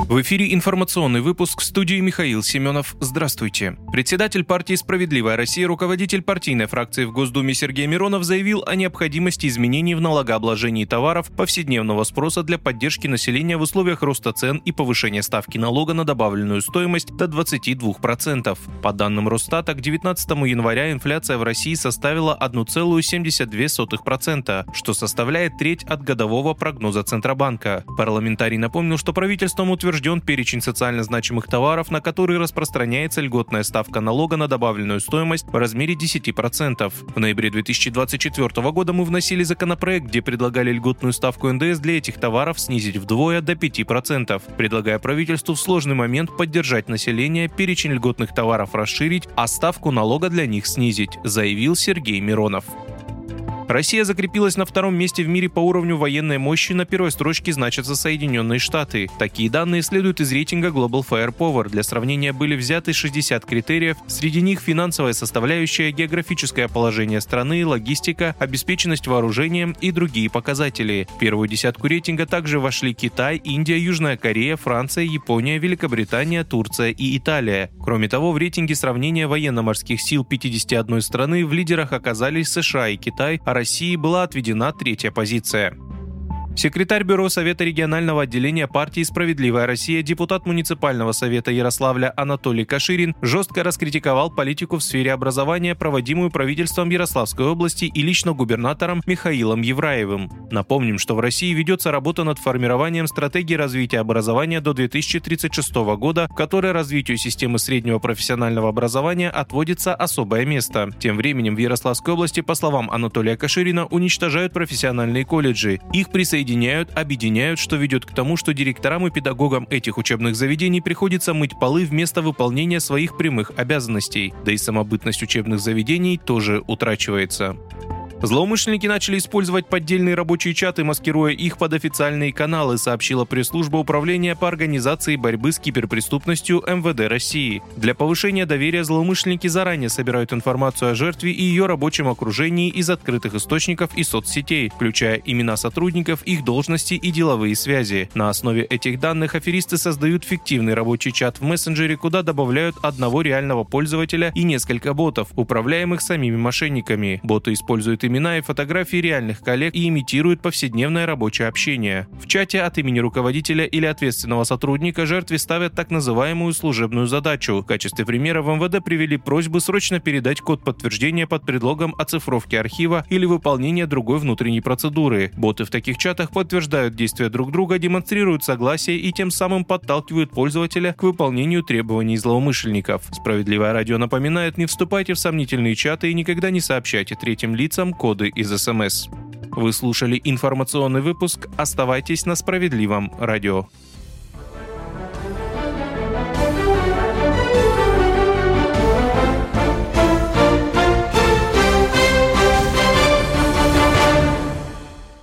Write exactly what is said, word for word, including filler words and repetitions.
В эфире информационный выпуск, в студии Михаил Семенов. Здравствуйте. Председатель партии «Справедливая Россия», руководитель партийной фракции в Госдуме Сергей Миронов заявил о необходимости изменений в налогообложении товаров повседневного спроса для поддержки населения в условиях роста цен и повышения ставки налога на добавленную стоимость до двадцати двух процентов. По данным Росстата, к девятнадцатому января инфляция в России составила одна целая семьдесят две сотых процента, что составляет треть от годового прогноза Центробанка. Парламентарий напомнил, что правительством утвержден перечень социально значимых товаров, на которые распространяется льготная ставка налога на добавленную стоимость в размере десяти процентов. В ноябре две тысячи двадцать четвёртого года мы вносили законопроект, где предлагали льготную ставку эн дэ эс для этих товаров снизить вдвое до пяти процентов, предлагая правительству в сложный момент поддержать население, перечень льготных товаров расширить, а ставку налога для них снизить, заявил Сергей Миронов. Россия закрепилась на втором месте в мире по уровню военной мощи, на первой строчке значатся Соединенные Штаты. Такие данные следуют из рейтинга Global Firepower. Для сравнения были взяты шестьдесят критериев, среди них финансовая составляющая, географическое положение страны, логистика, обеспеченность вооружением и другие показатели. В первую десятку рейтинга также вошли Китай, Индия, Южная Корея, Франция, Япония, Великобритания, Турция и Италия. Кроме того, в рейтинге сравнения военно-морских сил пятидесяти одной страны в лидерах оказались США и Китай, а России была отведена третья позиция. Секретарь Бюро Совета регионального отделения партии «Справедливая Россия», депутат муниципального совета Ярославля Анатолий Каширин жестко раскритиковал политику в сфере образования, проводимую правительством Ярославской области и лично губернатором Михаилом Евраевым. Напомним, что в России ведется работа над формированием стратегии развития образования до две тысячи тридцать шестого года, в которой развитию системы среднего профессионального образования отводится особое место. Тем временем в Ярославской области, по словам Анатолия Каширина, уничтожают профессиональные колледжи. Их присоединяют Соединяют, объединяют, что ведет к тому, что директорам и педагогам этих учебных заведений приходится мыть полы вместо выполнения своих прямых обязанностей, да и самобытность учебных заведений тоже утрачивается. Злоумышленники начали использовать поддельные рабочие чаты, маскируя их под официальные каналы, сообщила пресс-служба Управления по организации борьбы с киберпреступностью эм вэ дэ России. Для повышения доверия злоумышленники заранее собирают информацию о жертве и ее рабочем окружении из открытых источников и соцсетей, включая имена сотрудников, их должности и деловые связи. На основе этих данных аферисты создают фиктивный рабочий чат в мессенджере, куда добавляют одного реального пользователя и несколько ботов, управляемых самими мошенниками. Боты используют имена и фотографии реальных коллег и имитируют повседневное рабочее общение. В чате от имени руководителя или ответственного сотрудника жертве ставят так называемую служебную задачу. В качестве примера в эм вэ дэ привели просьбу срочно передать код подтверждения под предлогом оцифровки архива или выполнения другой внутренней процедуры. Боты в таких чатах подтверждают действия друг друга, демонстрируют согласие и тем самым подталкивают пользователя к выполнению требований злоумышленников. Справедливое радио напоминает: не вступайте в сомнительные чаты и никогда не сообщайте третьим лицам коды из эс эм эс. Вы слушали информационный выпуск. Оставайтесь на Справедливом радио.